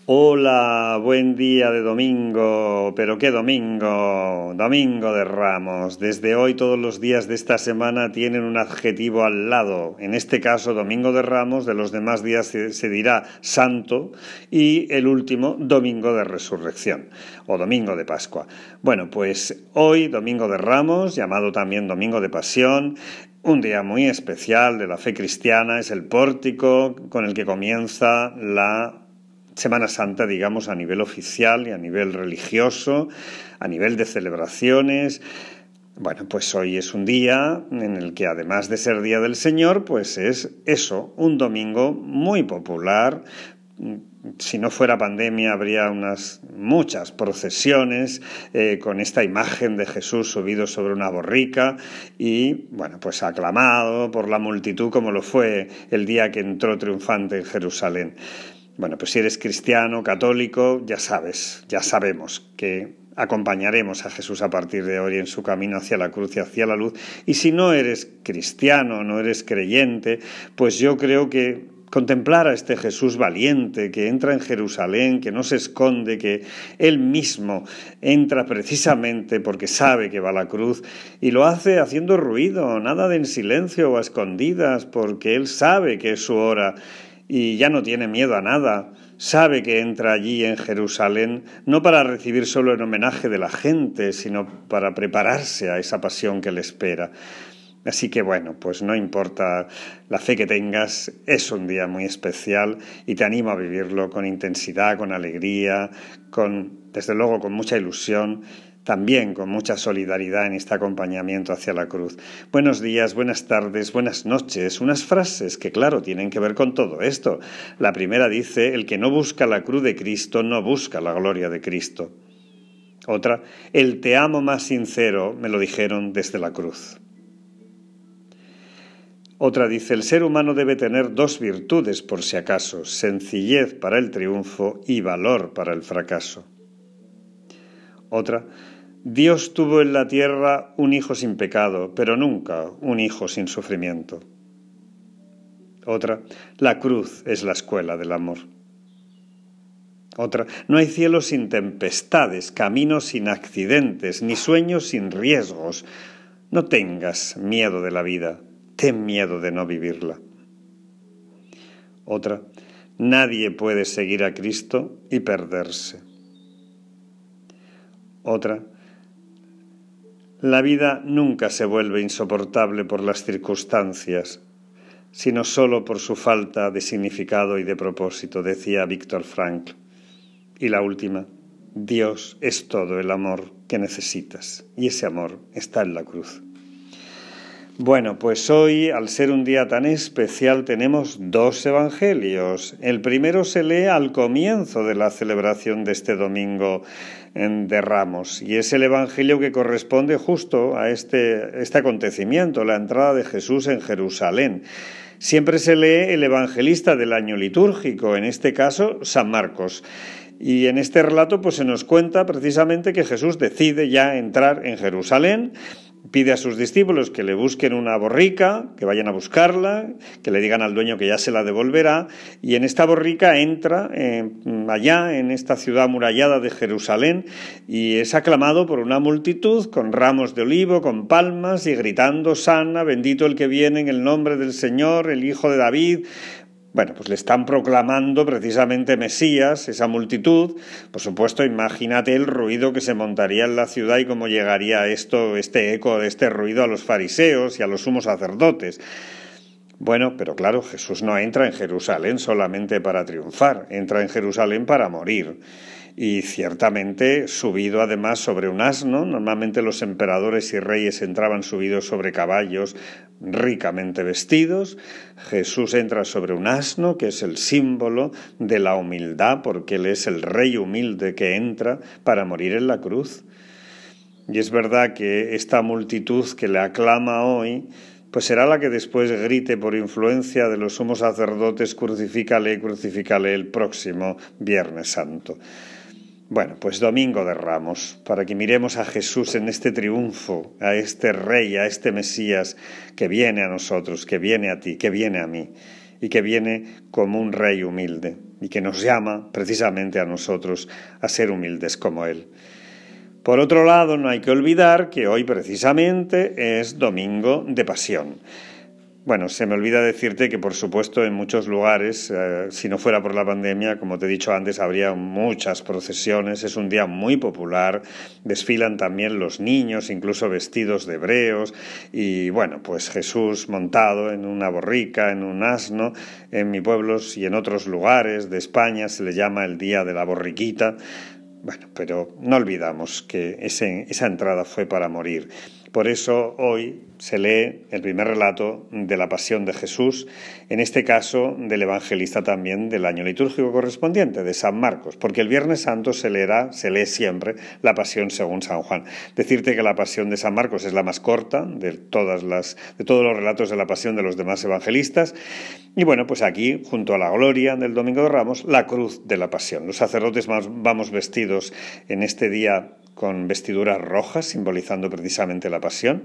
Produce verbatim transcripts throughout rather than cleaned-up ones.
Hola, buen día de domingo, pero qué domingo, domingo de Ramos. Desde hoy todos los días de esta semana tienen un adjetivo al lado. En este caso, domingo de Ramos, de los demás días se, se dirá santo y el último, domingo de resurrección o domingo de Pascua. Bueno, pues hoy, domingo de Ramos, llamado también domingo de Pasión, un día muy especial de la fe cristiana, es el pórtico con el que comienza la Semana Santa, digamos, a nivel oficial y a nivel religioso, a nivel de celebraciones. Bueno, pues hoy es un día en el que, además de ser Día del Señor, pues es eso, un domingo muy popular. Si no fuera pandemia, habría unas muchas procesiones eh, con esta imagen de Jesús subido sobre una borrica y, bueno, pues aclamado por la multitud como lo fue el día que entró triunfante en Jerusalén. Bueno, pues si eres cristiano, católico, ya sabes, ya sabemos que acompañaremos a Jesús a partir de hoy en su camino hacia la cruz y hacia la luz. Y si no eres cristiano, no eres creyente, pues yo creo que contemplar a este Jesús valiente que entra en Jerusalén, que no se esconde, que Él mismo entra precisamente porque sabe que va a la cruz y lo hace haciendo ruido, nada de en silencio o a escondidas, porque Él sabe que es su hora y ya no tiene miedo a nada. Sabe que entra allí en Jerusalén no para recibir solo el homenaje de la gente, sino para prepararse a esa pasión que le espera. Así que bueno, pues no importa la fe que tengas, es un día muy especial y te animo a vivirlo con intensidad, con alegría, con, desde luego, con mucha ilusión, también con mucha solidaridad en este acompañamiento hacia la cruz. Buenos días, buenas tardes, buenas noches. Unas frases que, claro, tienen que ver con todo esto. La primera dice, el que no busca la cruz de Cristo no busca la gloria de Cristo. Otra, el te amo más sincero me lo dijeron desde la cruz. Otra dice, el ser humano debe tener dos virtudes por si acaso, sencillez para el triunfo y valor para el fracaso. Otra, Dios tuvo en la tierra un hijo sin pecado, pero nunca un hijo sin sufrimiento. Otra, la cruz es la escuela del amor. Otra, no hay cielo sin tempestades, caminos sin accidentes, ni sueños sin riesgos. No tengas miedo de la vida, ten miedo de no vivirla. Otra, nadie puede seguir a Cristo y perderse. Otra, la vida nunca se vuelve insoportable por las circunstancias, sino solo por su falta de significado y de propósito, decía Viktor Frankl. Y la última, Dios es todo el amor que necesitas, y ese amor está en la cruz. Bueno, pues hoy, al ser un día tan especial, tenemos dos evangelios. El primero se lee al comienzo de la celebración de este domingo de Ramos, y es el evangelio que corresponde justo a este, este acontecimiento, la entrada de Jesús en Jerusalén. Siempre se lee el evangelista del año litúrgico, en este caso San Marcos. Y en este relato pues se nos cuenta precisamente que Jesús decide ya entrar en Jerusalén. Pide a sus discípulos que le busquen una borrica, que vayan a buscarla, que le digan al dueño que ya se la devolverá, y en esta borrica entra eh, allá en esta ciudad amurallada de Jerusalén y es aclamado por una multitud con ramos de olivo, con palmas y gritando «Sana, bendito el que viene en el nombre del Señor, el Hijo de David». Bueno, pues le están proclamando precisamente Mesías, esa multitud. Por supuesto, imagínate el ruido que se montaría en la ciudad y cómo llegaría esto, este eco de este ruido a los fariseos y a los sumos sacerdotes. Bueno, pero claro, Jesús no entra en Jerusalén solamente para triunfar, entra en Jerusalén para morir. Y ciertamente subido además sobre un asno. Normalmente los emperadores y reyes entraban subidos sobre caballos ricamente vestidos. Jesús entra sobre un asno, que es el símbolo de la humildad, porque Él es el rey humilde que entra para morir en la cruz. Y es verdad que esta multitud que le aclama hoy, pues será la que después grite por influencia de los sumos sacerdotes «Crucifícale, crucifícale» el próximo Viernes Santo. Bueno, pues Domingo de Ramos, para que miremos a Jesús en este triunfo, a este Rey, a este Mesías que viene a nosotros, que viene a ti, que viene a mí. y que viene como un rey humilde y que nos llama precisamente a nosotros a ser humildes como Él. Por otro lado, no hay que olvidar que hoy precisamente es Domingo de Pasión. Bueno, se me olvida decirte que, por supuesto, en muchos lugares, eh, si no fuera por la pandemia, como te he dicho antes, habría muchas procesiones. Es un día muy popular, desfilan también los niños, incluso vestidos de hebreos, y bueno, pues Jesús montado en una borrica, en un asno. En mi pueblo y en otros lugares de España se le llama el Día de la Borriquita. Bueno, pero no olvidamos que ese, esa entrada fue para morir. Por eso hoy se lee el primer relato de la Pasión de Jesús, en este caso del evangelista también del año litúrgico correspondiente, de San Marcos, porque el Viernes Santo se leerá, se lee siempre la Pasión según San Juan. Decirte que la Pasión de San Marcos es la más corta de todas las, de todos los relatos de la Pasión de los demás evangelistas. Y bueno, pues aquí, junto a la gloria del Domingo de Ramos, la cruz de la Pasión. Los sacerdotes vamos vestidos en este día con vestiduras rojas, simbolizando precisamente la pasión.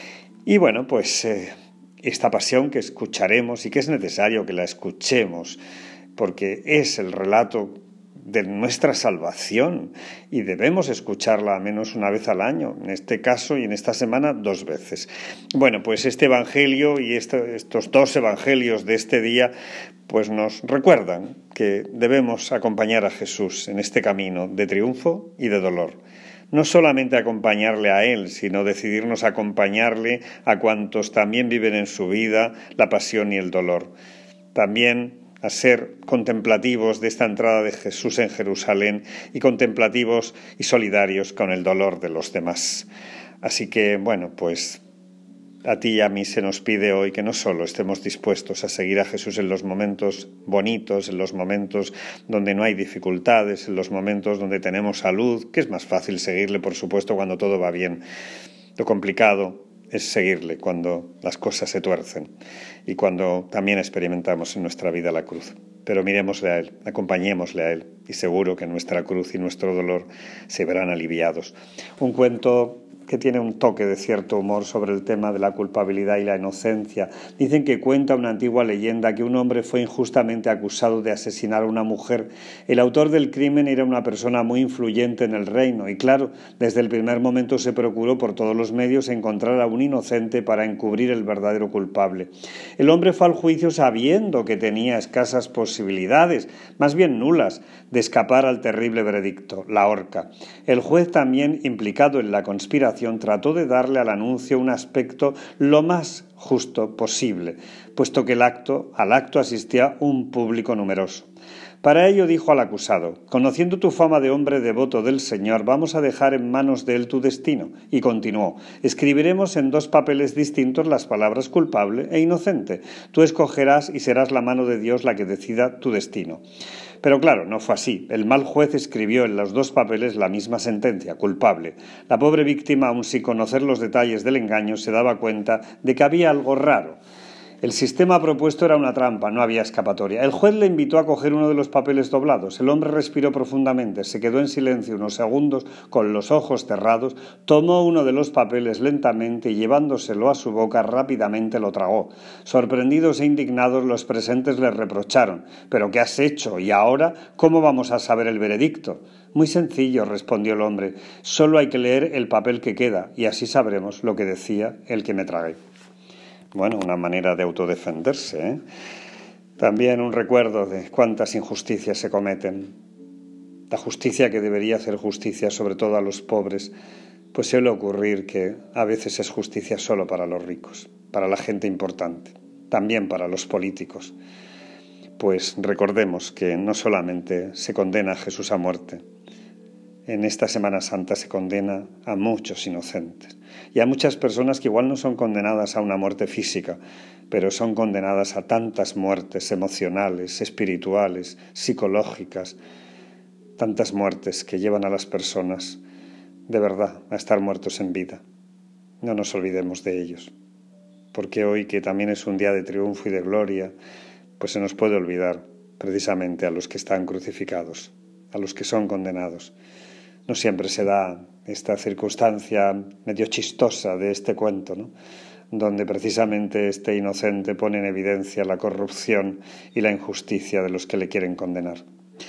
Y bueno, pues eh, esta pasión que escucharemos y que es necesario que la escuchemos, porque es el relato de nuestra salvación y debemos escucharla al menos una vez al año, en este caso y en esta semana dos veces. Bueno, pues este evangelio y este, estos dos evangelios de este día pues nos recuerdan que debemos acompañar a Jesús en este camino de triunfo y de dolor. No solamente acompañarle a Él, sino decidirnos acompañarle a cuantos también viven en su vida la pasión y el dolor. También a ser contemplativos de esta entrada de Jesús en Jerusalén y contemplativos y solidarios con el dolor de los demás. Así que, bueno, pues a ti y a mí se nos pide hoy que no solo estemos dispuestos a seguir a Jesús en los momentos bonitos, en los momentos donde no hay dificultades, en los momentos donde tenemos salud, que es más fácil seguirle, por supuesto, cuando todo va bien. Lo complicado es seguirle cuando las cosas se tuercen y cuando también experimentamos en nuestra vida la cruz. Pero miremosle a Él, acompañémosle a Él y seguro que nuestra cruz y nuestro dolor se verán aliviados. Un cuento que tiene un toque de cierto humor sobre el tema de la culpabilidad y la inocencia. Dicen que cuenta una antigua leyenda que un hombre fue injustamente acusado de asesinar a una mujer. El autor del crimen era una persona muy influyente en el reino y, claro, desde el primer momento se procuró por todos los medios encontrar a un inocente para encubrir el verdadero culpable. El hombre fue al juicio sabiendo que tenía escasas posibilidades, más bien nulas, de escapar al terrible veredicto, la horca. El juez, también implicado en la conspiración, trató de darle al anuncio un aspecto lo más justo posible, puesto que el acto, al acto asistía un público numeroso. Para ello dijo al acusado: «Conociendo tu fama de hombre devoto del Señor, vamos a dejar en manos de él tu destino». Y continuó: «Escribiremos en dos papeles distintos las palabras culpable e inocente. Tú escogerás y serás la mano de Dios la que decida tu destino». Pero claro, no fue así. El mal juez escribió en los dos papeles la misma sentencia, culpable. La pobre víctima, aun sin conocer los detalles del engaño, se daba cuenta de que había algo raro. El sistema propuesto era una trampa, no había escapatoria. El juez le invitó a coger uno de los papeles doblados. El hombre respiró profundamente, se quedó en silencio unos segundos con los ojos cerrados, tomó uno de los papeles lentamente y llevándoselo a su boca rápidamente lo tragó. Sorprendidos e indignados, los presentes le reprocharon: «¿Pero qué has hecho? ¿Y ahora cómo vamos a saber el veredicto?» «Muy sencillo», respondió el hombre. «Solo hay que leer el papel que queda y así sabremos lo que decía el que me tragué». Bueno, una manera de autodefenderse, ¿eh? También un recuerdo de cuántas injusticias se cometen. La justicia que debería hacer justicia sobre todo a los pobres, pues suele ocurrir que a veces es justicia solo para los ricos, para la gente importante, también para los políticos. Pues recordemos que no solamente se condena a Jesús a muerte, en esta Semana Santa se condena a muchos inocentes y a muchas personas que igual no son condenadas a una muerte física, pero son condenadas a tantas muertes emocionales, espirituales, psicológicas, tantas muertes que llevan a las personas de verdad a estar muertos en vida. No nos olvidemos de ellos, porque hoy, que también es un día de triunfo y de gloria, pues se nos puede olvidar precisamente a los que están crucificados, a los que son condenados. No siempre se da esta circunstancia medio chistosa de este cuento, ¿no? donde precisamente este inocente pone en evidencia la corrupción y la injusticia de los que le quieren condenar.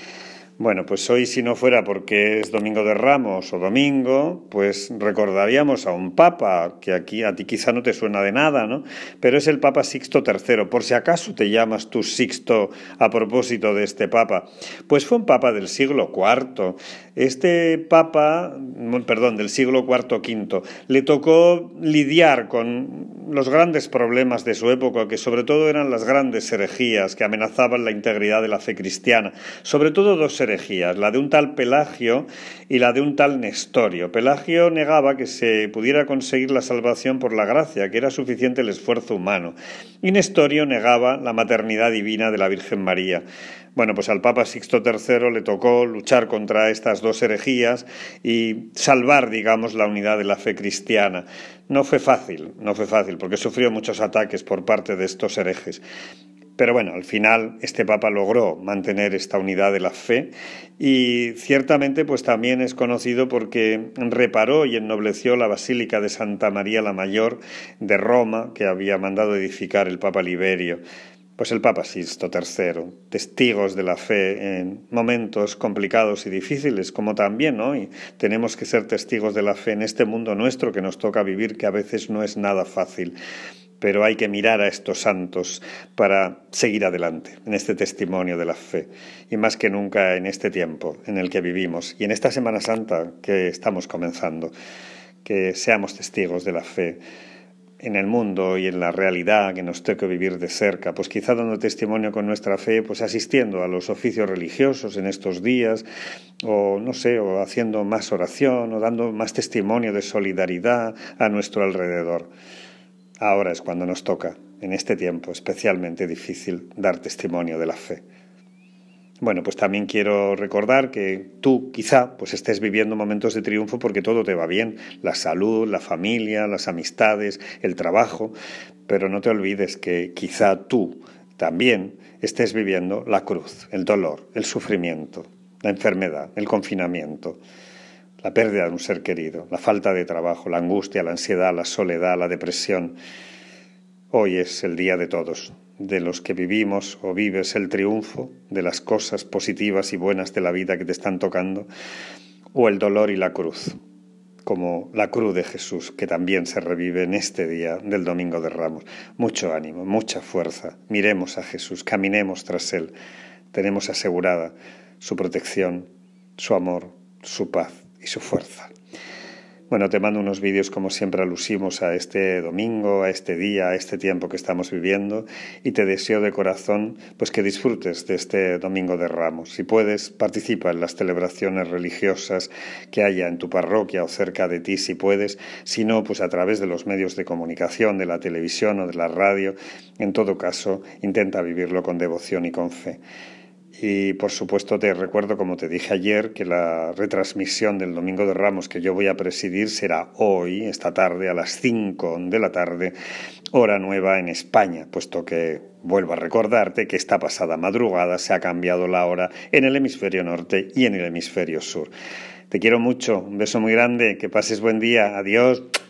Bueno, pues hoy, si no fuera porque es Domingo de Ramos o domingo, pues recordaríamos a un papa que aquí a ti quizá no te suena de nada, ¿no? Pero es el Papa Sixto tercero, por si acaso te llamas tú Sixto a propósito de este papa. Pues fue un papa del siglo cuarto. Este papa, perdón, del siglo cuarto quinto, le tocó lidiar con los grandes problemas de su época, que sobre todo eran las grandes herejías que amenazaban la integridad de la fe cristiana, sobre todo dos herejías, la de un tal Pelagio y la de un tal Nestorio. Pelagio negaba que se pudiera conseguir la salvación por la gracia, que era suficiente el esfuerzo humano, y Nestorio negaba la maternidad divina de la Virgen María. Bueno, pues al Papa Sixto tercero le tocó luchar contra estas dos herejías y salvar, digamos, la unidad de la fe cristiana. No fue fácil, no fue fácil, porque sufrió muchos ataques por parte de estos herejes. Pero bueno, al final este Papa logró mantener esta unidad de la fe y ciertamente pues también es conocido porque reparó y ennobleció la Basílica de Santa María la Mayor de Roma, que había mandado edificar el Papa Liberio. Pues el Papa Sixto tercero, testigos de la fe en momentos complicados y difíciles, como también hoy tenemos que ser testigos de la fe en este mundo nuestro que nos toca vivir, que a veces no es nada fácil. Pero hay que mirar a estos santos para seguir adelante en este testimonio de la fe, y más que nunca en este tiempo en el que vivimos y en esta Semana Santa que estamos comenzando, que seamos testigos de la fe en el mundo y en la realidad que nos toca vivir de cerca, pues quizá dando testimonio con nuestra fe, pues asistiendo a los oficios religiosos en estos días, o no sé, o haciendo más oración, o dando más testimonio de solidaridad a nuestro alrededor. Ahora es cuando nos toca, en este tiempo especialmente difícil, dar testimonio de la fe. Bueno, pues también quiero recordar que tú quizá pues estés viviendo momentos de triunfo porque todo te va bien, la salud, la familia, las amistades, el trabajo, pero no te olvides que quizá tú también estés viviendo la cruz, el dolor, el sufrimiento, la enfermedad, el confinamiento, la pérdida de un ser querido, la falta de trabajo, la angustia, la ansiedad, la soledad, la depresión. Hoy es el día de todos, de los que vivimos o vives el triunfo de las cosas positivas y buenas de la vida que te están tocando, o el dolor y la cruz, como la cruz de Jesús, que también se revive en este día del Domingo de Ramos. Mucho ánimo, mucha fuerza, miremos a Jesús, caminemos tras Él, tenemos asegurada su protección, su amor, su paz y su fuerza. Bueno, te mando unos vídeos como siempre alusivos a este domingo, a este día, a este tiempo que estamos viviendo, y te deseo de corazón pues que disfrutes de este Domingo de Ramos. Si puedes, participa en las celebraciones religiosas que haya en tu parroquia o cerca de ti, si puedes. Si no, pues a través de los medios de comunicación, de la televisión o de la radio. En todo caso, intenta vivirlo con devoción y con fe. Y por supuesto te recuerdo, como te dije ayer, que la retransmisión del Domingo de Ramos que yo voy a presidir será hoy, esta tarde, a las cinco de la tarde, hora nueva en España, puesto que vuelvo a recordarte que esta pasada madrugada se ha cambiado la hora en el hemisferio norte y en el hemisferio sur. Te quiero mucho, un beso muy grande, que pases buen día, adiós.